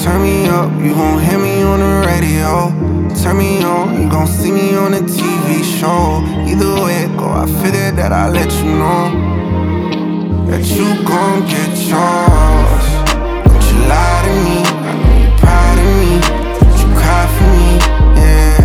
Turn me up, you gon' hear me on the radio. Turn me on, you gon' see me on a TV show. Either way it go, I figured that I'll let you know that you gon' get yours. Don't you lie to me, I know you're proud of me. Don't you cry for me, yeah.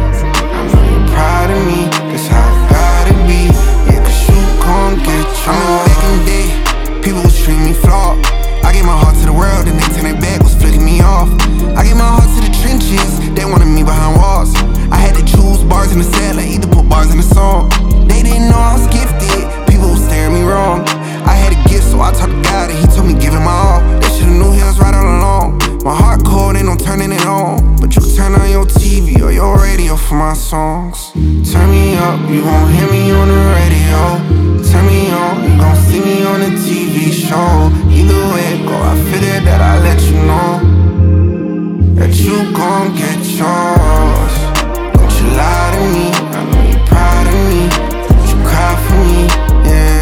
I know you're proud of me, that's how it gotta be. Yeah, cause you gon' get yours. I remember back in the day, people was treating me flawed. I gave my heart to the world, and they turn their back, was flicking me off. I gave my heart to the trenches, they wanted me behind walls. I had to choose bars in the cellar, either put bars in the song. They didn't know I was gifted, people was staring me wrong. I had a gift, so I talked to God, and he told me give him my all. They should've knew he was right all along. My heart cold, ain't no turning it on. But you can turn on your TV or your radio for my songs. Turn me up, you gon' hear me on the radio. Turn me on, you gon' see me on a TV show. Either way it go, I figured that I'll let you know that you gon' get yours. Don't you lie to me, I know you're proud of me. Don't you cry for me, yeah.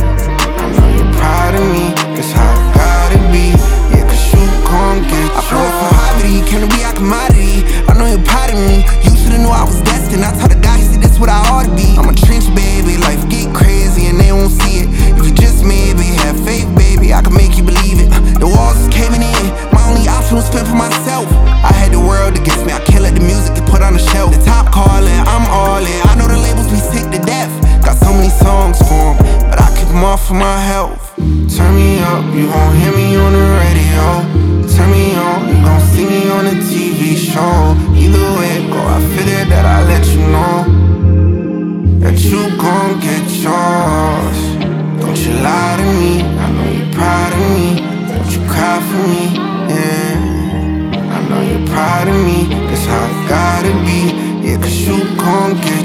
I know you're proud of me, that's how it gotta be. Yeah, cause you gon' get yours. I flew from poverty, came to be a commodity. I know you're proud of me, you should've knew I was destined. I told the guy, he said this what I ought to be. I'm a trench baby, life get crazy and they won't see it. If you just maybe have faith, baby, I can make you believe it. The walls is caving in, my only option was fend for myself. I had the world against me, I can't let the music get put on the shelf. The top calling, I'm all in, I know the labels be sick to death. Got so many songs for 'em, but I keep them off for my health. Turn me up, you gon' hear me on the radio. Turn me on, you gon' see me on a TV show. Either way it go, I figured that I'll let you know that you gon' get yours. Don't you lie to me, I know you're proud of me. Don't you cry for me, yeah. I know you're proud of me, that's how it gotta be. Yeah, cause you gon' get